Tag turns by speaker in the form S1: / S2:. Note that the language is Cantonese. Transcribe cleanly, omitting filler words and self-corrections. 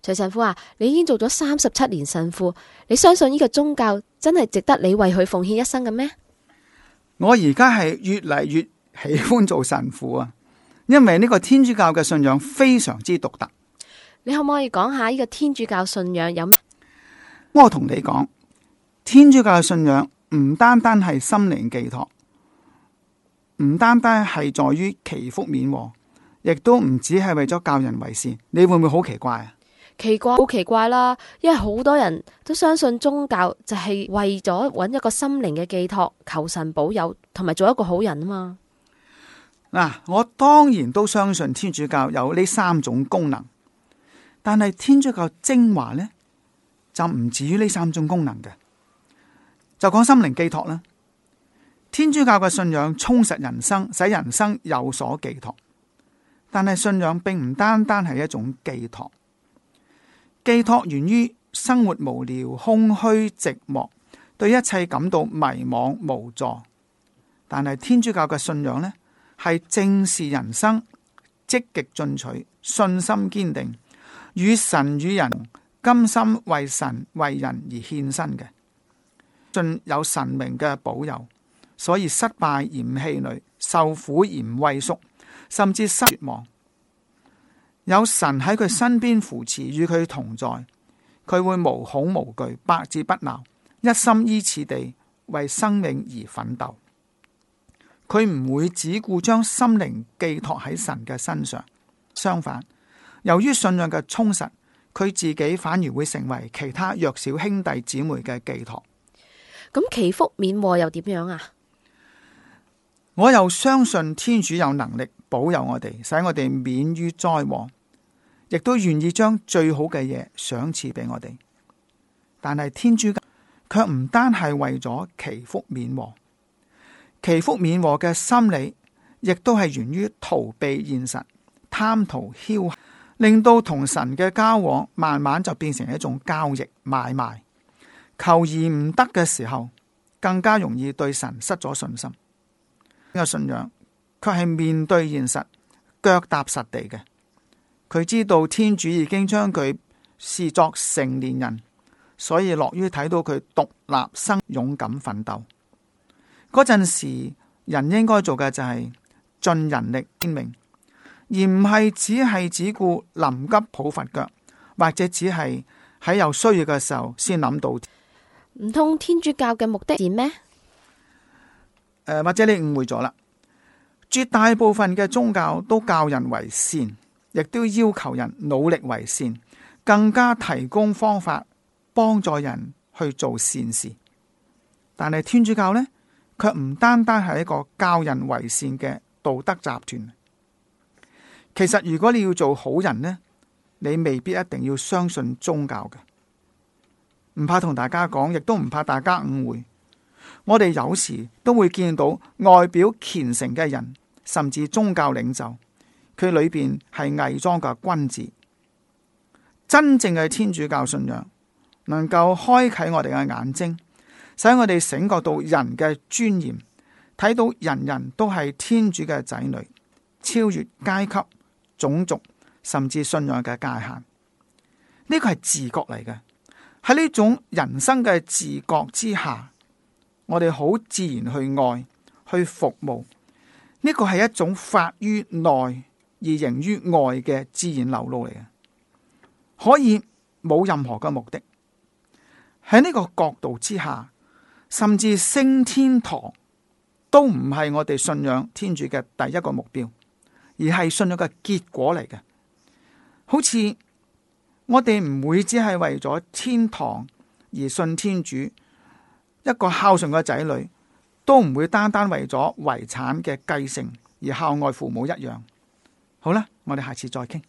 S1: 徐神父啊，你已經做咗37年神父，你相信呢個宗教真係值得你為佢奉獻一生嘅咩？
S2: 我而家係越嚟越喜歡做神父啊，因為呢個天主教嘅信仰非常之獨特。
S1: 你可唔可以講下呢個天主教信仰有咩？
S2: 我同你講，天主教嘅信仰唔單單係心靈寄託，唔單單係在於祈福緬和，亦都唔只係為咗教人為善。你會唔會好奇怪啊？
S1: 好奇怪啦，因為好多人都相信宗教就係為咗揾一個心靈嘅寄託，求神保佑，同埋做一個好人啊嘛。
S2: 嗱，我當然都相信天主教有呢3種功能，但係天主教精華呢，就唔止於呢3種功能嘅。就講心靈寄託啦，天主教嘅信仰充實人生，使人生有所寄託。但係信仰並唔單單係一種寄託。寄託源於生活無聊、空虛、寂寞，對一切感到迷惘無助。但係天主教嘅信仰呢，係正視人生，積極進取，信心堅定，與神與人，甘心為神為人而獻身嘅。信有神明嘅保佑，所以失敗而唔氣餒，受苦而唔畏縮，甚至失絕望。有神喺佢身邊扶持，與佢同在，佢會無恐無懼，百折不撓，一心依此地為生命而奮鬥。佢唔會只顧將心靈寄託喺神嘅身上，相反，由於信仰嘅充實，佢自己反而會成為其他弱小兄弟姊妹嘅寄託。
S1: 咁祈福緬和又點樣啊？
S2: 我又相信天主有能力保佑我哋，使我哋免於災禍，亦都願意將最好嘅嘢賞賜俾我哋。但係天主卻唔單係為咗祈福緬和，祈福緬和嘅心理亦都係源於逃避現實，貪圖僥倖，令到同神嘅交往慢慢就變成一種交易買賣。求而唔得嘅時候，更加容易對神失咗信心。呢個信仰卻係面對現實，腳踏實地嘅。佢知道天主已經將佢視作成年人，所以樂於睇到佢獨立生勇敢奮鬥。嗰陣時，人應該做嘅就係盡人力天命，而唔係只顧臨急抱佛腳，或者只係喺有需要嘅時候先諗到。
S1: 唔通天主教嘅目的係咩？
S2: 或者你誤會咗啦。絕大部分嘅宗教都教人為善，亦都要求人努力為善，更加提供方法幫助人去做善事。但係天主教呢，卻唔單單係一個教人為善嘅道德集團。其實如果你要做好人呢，你未必一定要相信宗教嘅。唔怕同大家講，亦都唔怕大家誤會。我哋有時都會見到外表虔誠嘅人，甚至宗教領袖，佢裏邊係偽裝嘅君子。真正嘅天主教信仰能夠開啟我哋嘅眼睛，使我哋醒覺到人嘅尊嚴，睇到人人都係天主嘅仔女，超越階級、種族，甚至信仰嘅界限。呢個係自覺嚟嘅。喺呢種人生嘅自覺之下，我哋好自然去愛、去服務。呢個係一種發於內而形於外嘅自然流露嚟嘅，可以冇任何嘅目的。喺呢個角度之下，甚至升天堂都唔係我哋信仰天主嘅第一個目標，而係信仰嘅結果嚟嘅。好似我哋唔會只係為咗天堂而信天主，一個孝順嘅仔女都唔會單單為咗遺產嘅繼承而孝愛父母一樣。好啦，我哋下次再傾。